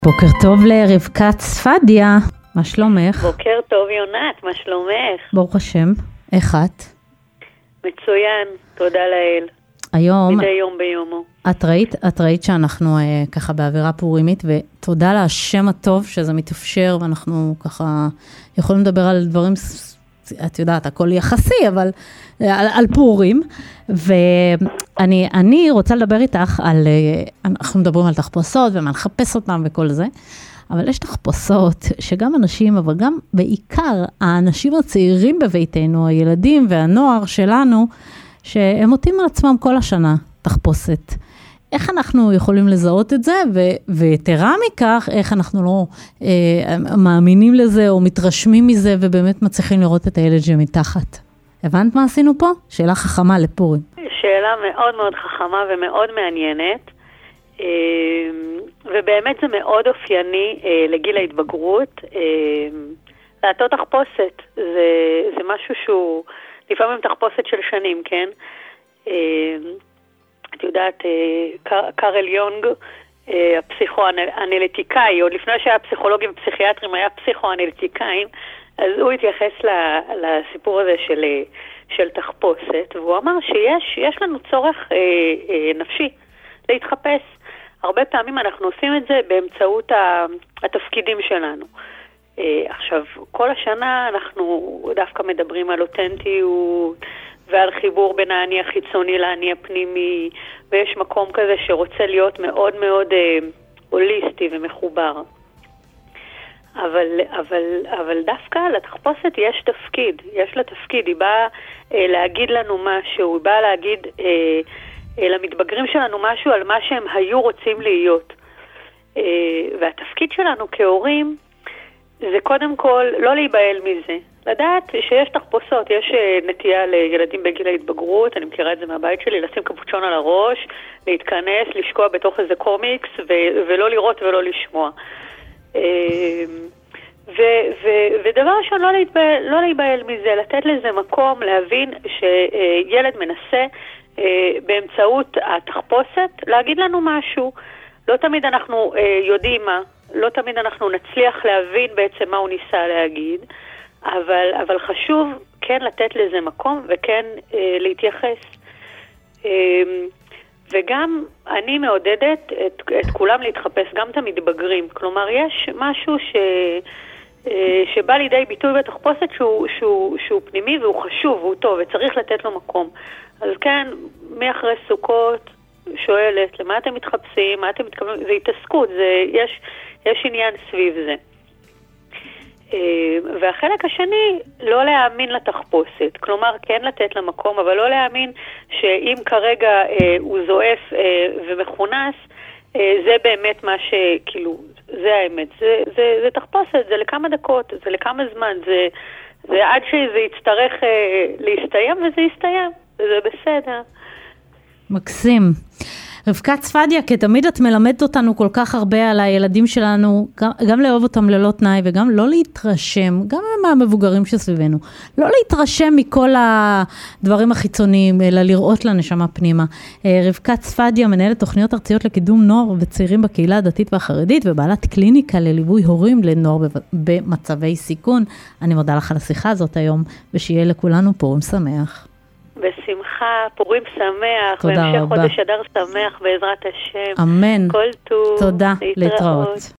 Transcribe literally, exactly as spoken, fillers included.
בוקר טוב לרבקה צפדיה, מה שלומך? בוקר טוב יונת, מה שלומך? ברוך השם, איך את? מצוין, תודה לאל. היום, מדי יום ביומו. את ראית, את ראית שאנחנו אה, ככה באווירה פורימית, ותודה להשם הטוב שזה מתאפשר, ואנחנו ככה יכולים לדבר על דברים, את יודעת, הכל יחסי, אבל על, על פורים, ואני אני רוצה לדבר איתך על, אנחנו מדברים על תחפושות, ומה לחפש אותם וכל זה, אבל יש תחפושות שגם אנשים, אבל גם בעיקר האנשים הצעירים בביתנו, הילדים והנוער שלנו, שהם מוטים על עצמם כל השנה תחפושת. איך אנחנו יכולים לזהות את זה, ו- ויתרה מכך, איך אנחנו לא אה, מאמינים לזה, או מתרשמים מזה, ובאמת מצליחים לראות את הילד שמתחת. הבנת מה עשינו פה? שאלה חכמה לפורים. שאלה מאוד מאוד חכמה ומאוד מעניינת, אה, ובאמת זה מאוד אופייני אה, לגיל ההתבגרות. אה, לעטות תחפושת, זה, זה משהו שהוא לפעמים תחפושת של שנים, כן? אה, את יודעת, קארל יונג, הפסיכואנליטיקאי, עוד לפני שהיה פסיכולוגים ופסיכיאטרים, היה פסיכואנליטיקאים, אז הוא התייחס לסיפור הזה של, של תחפושת, והוא אמר שיש יש לנו צורך אה, אה, נפשי להתחפש. הרבה פעמים אנחנו עושים את זה באמצעות התפקידים שלנו. אה, עכשיו, כל השנה אנחנו דווקא מדברים על אותנטיות, ועל חיבור בין האני החיצוני לאני הפנימי, ויש מקום כזה שרוצה להיות מאוד מאוד אה, הוליסטי ומחובר. אבל, אבל, אבל דווקא לתחפושת יש תפקיד, יש לה תפקיד, היא באה אה, להגיד לנו משהו, היא באה להגיד אה, אה, למתבגרים שלנו משהו על מה שהם היו רוצים להיות. אה, והתפקיד שלנו כהורים, זה קודם כל לא להיבהל מזה. לדעת שיש תחפושות, יש נטייה לילדים בגיל ההתבגרות, אני מכירה את זה מהבית שלי, לשים קפוצ'ון על הראש, להתכנס, לשקוע בתוך איזה קומיקס, ו- ולא לראות ולא לשמוע. ו- ו- ודבר ראשון, לא להיבהל, לא להיבהל מזה, לתת לזה מקום, להבין שילד מנסה באמצעות התחפושת להגיד לנו משהו. לא תמיד אנחנו יודעים מה, לא תמיד אנחנו נצליח להבין בעצם מה הוא ניסה להגיד, אבל, אבל חשוב כן לתת לזה מקום וכן אה, להתייחס. אה, וגם אני מעודדת את, את כולם להתחפש, גם את המתבגרים. כלומר, יש משהו ש, אה, שבא לידי ביטוי בתחפושת שהוא, שהוא, שהוא פנימי והוא חשוב והוא טוב וצריך לתת לו מקום. אז כן, מאחרי סוכות שואלת, למה אתם מתחפשים? מה אתם מתכוונים? זה התעסקות, זה, יש, יש עניין סביב זה. והחלק השני, לא להאמין לתחפושת. כלומר, כן לתת למקום, אבל לא להאמין שאם כרגע אה, הוא זועף אה, ומכונס, אה, זה באמת מה שכאילו, זה האמת. זה, זה, זה תחפושת, זה לכמה דקות, זה לכמה זמן, זה, זה עד שזה יצטרך אה, להסתיים, וזה יסתיים. זה בסדר. מקסים. רבקה צפדיה, כי תמיד את מלמדת אותנו כל כך הרבה על הילדים שלנו, גם, גם לאהוב אותם ללא תנאי, וגם לא להתרשם, גם מהמבוגרים שסביבנו, לא להתרשם מכל הדברים החיצוניים, אלא לראות לנשמה פנימה. רבקה צפדיה, מנהלת תוכניות ארציות לקידום נוער וצעירים בקהילה הדתית והחרדית, ובעלת קליניקה לליווי הורים לנוער במצבי סיכון. אני מודה לך על השיחה הזאת היום, ושיהיה לכולנו פורים שמח. בשמחה, פורים שמח, תודה והמשך רבה. חודש אדר שמח בעזרת השם. אמן. כל טוב. תודה, להתראות. להתראות.